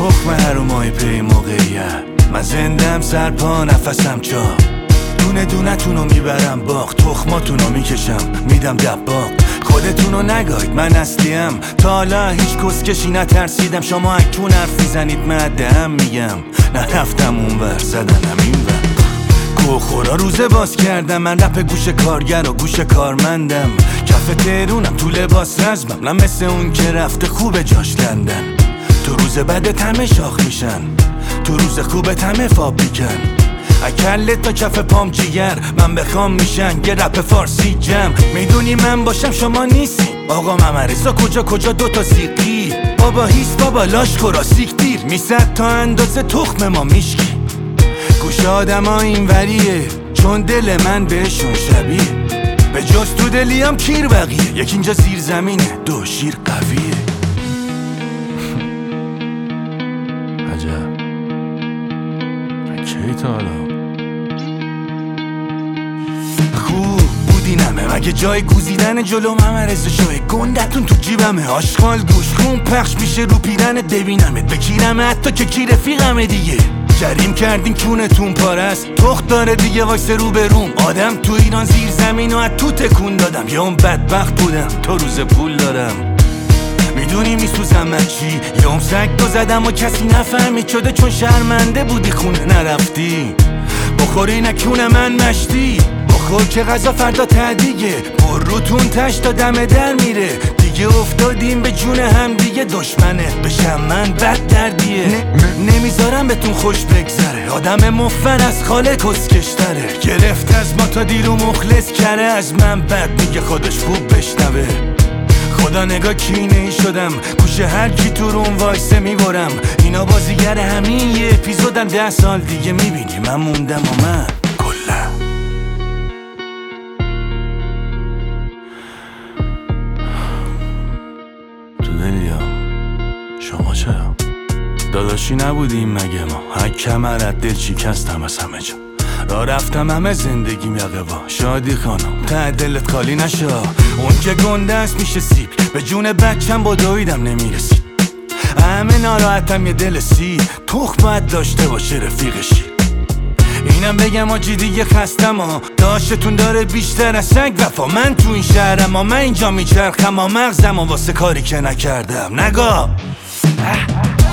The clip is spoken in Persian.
تخم هرومای پی موقعیت، من زندم سرپا نفسم چاق، دونه دونه تونو میبرم باغ، تخماتونو میکشم میدم دباغ. خودتونو نگاید من اصلیم، تا حالا هیچ کسکشی نترسیدم. شما اکتون حرف میزنید مدهم میگم، نرفتم اونور زدنم اینور. کوخورا روزه باز کردم، من رپ گوش کارگر و گوش کارمندم. کف تهرونم تو لباس رزمم، نه مثل اون که رفته خوب جاش لندن. تو روز بدت همه شاخ میشن، تو روز خوبت همه فاب میکن. اکلت تا کف پام جیگر، من بخوام میشن یه رپ فارسی جم. میدونی من باشم شما نیستی، آقا ممرزا کجا دوتا سیقی. بابا هیس بابا لاش خورا سیک دیر، میسد تا اندازه تخم ما میشکی. گوش آدم ها این وریه، چون دل من بهشون شبیه. به جز تو دلیام کیر بقیه، یک اینجا زیر زمینه دو شیر قویه. عجب کی تا حالا خوب بودینمه، مگه جای گوزیدن جلو ممرز جای گندتون تو جیبمه. آشغال گوش خون پخش میشه رو پیرنت، ببینمت بکیرمه حتی که کی رفیقمه دیگه. جریم کردین کونتون پارست، تخت داره دیگه وایس رو به روم. آدم تو ایران زیر زمین و از تو تکون دادم، یا اون بدبخت بودم تا روز پول دارم. میدونی میسوزم من چی، یا اون سگ تو زدم و کسی نفهمید شده چون شرمنده بودی خونه نرفتی. بخوری نکونه من مشتی، بخور که غذا فردا تدیگه. بروتون تشت تا دم در میره، دیگه افتادیم به جون هم دیگه. دشمنت بشم من بد دردیه، نمیذارم بهتون خوش بگذره. آدم مفر از خاله کسکشتره، گرفت از ما تا دیرو مخلص کره. از من بد میگه خودش خوب بشنوه. خدا نگاه کینه ای شدم، گوش هر کی تو روم وایسه میبرم. اینا بازیگر همین یه اپیزودن، 10 سال دیگه میبینی من موندم و من کلا. تو دلیام شما چرا داداشی نبودیم مگه ما؟ هک کمرت دل شکستم از همه جا، را رفتم همه زندگیم یقه. شادی خانم ته دلت خالی نشا، اون که گنده است میشه سیب. به جون بچم با دویدم نمیرسید، همه ناراحتم یه دل سی. تخم باید داشته باشه رفیقشی. اینم بگم آجی دیگه خستم ها، داشتتون داره بیشتر از سگ وفا. من تو این شهرم ها، من اینجا میچرخم ها، مغزم ها واسه کاری که نکردم. نگاه